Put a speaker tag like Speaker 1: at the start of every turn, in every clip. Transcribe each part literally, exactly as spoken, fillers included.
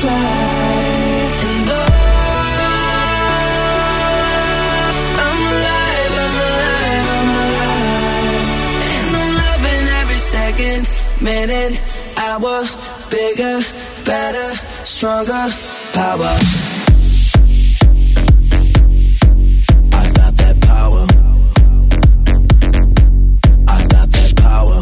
Speaker 1: fly. And oh, I'm alive, I'm alive, I'm alive. And I'm loving every second, minute, hour. Bigger, better, stronger, power. I got that power. I got that power.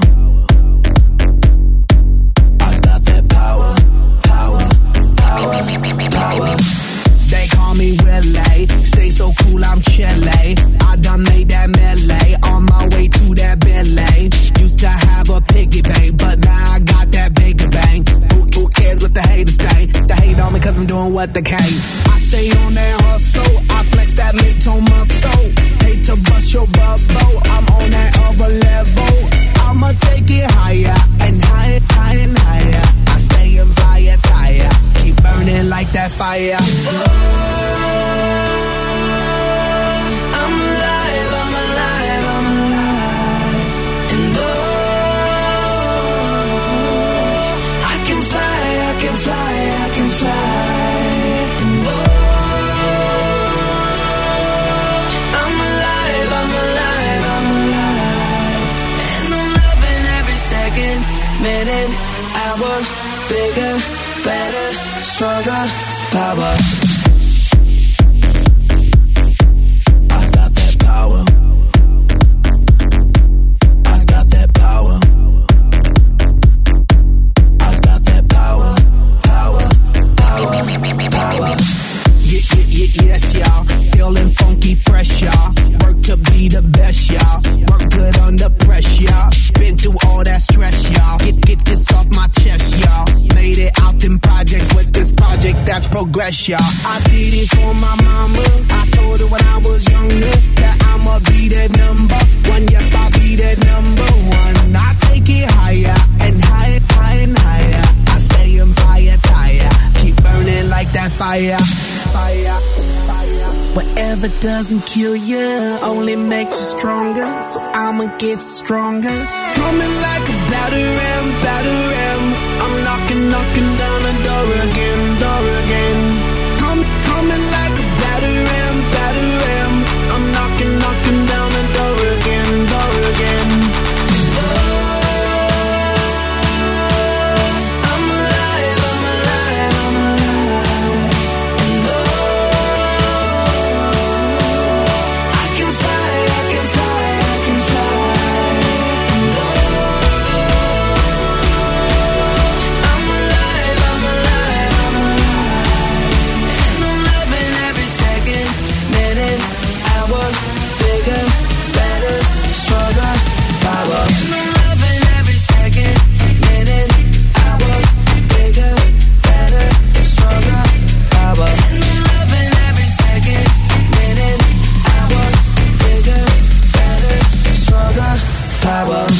Speaker 1: I got that power. Power, power, power.
Speaker 2: They call me Willie, stay so cool, I'm chilly. I done made that melee, on my way to that Bentley. Used to have a piggy bank, but now I got that bigger bank. Who, who cares what the haters think? They hate on me cause I'm doing what they can. I stay on that hustle, I flex that mid-tone muscle. Hate to bust your bubble, I'm on that other level. I'ma take it higher, and higher, higher, and higher. I stay in fire tire, keep burning like that fire.
Speaker 1: I'm alive, I'm alive, I'm alive. And oh, I can fly, I can fly, I can fly. And oh, I'm alive, I'm alive, I'm alive. And I'm loving every second, minute, hour. Bigger, better, stronger, power.
Speaker 2: Power. I got that power. I got that power. Power, power, power. Yeah, yeah, yeah, yes, y'all. Feeling funky, fresh, y'all. Work to be the best, y'all. Work good under pressure, y'all. Been through all that stress, y'all. Get, get this off my chest, y'all. Made it out them projects with this project that's progress, y'all. I did it for my mama. I told her when I was younger that I'ma be that number one. Yep, I'll be that number one. I take it higher and higher, higher and higher. I stay in fire tire, keep burning like that fire. Fire, fire.
Speaker 3: Whatever doesn't kill you only makes you stronger. So I'ma get stronger.
Speaker 2: Coming like a batter ram, batter ram. I'm knocking, knocking down the door again, door again. Come, coming like a batter ram, batter ram. I'm knocking, knocking down the door again, door again.
Speaker 1: I'm alive, I'm alive, I'm alive. And oh, I can fly, I can fly, I can fly. And oh, I'm alive, I'm alive, I'm alive. And I'm loving every second, minute, hour. Bigger, better, stronger, power. And I'm loving every second, minute, hour. Bigger, better, stronger, power. And I'm loving every second, minute, hour. Bigger, better, stronger, power.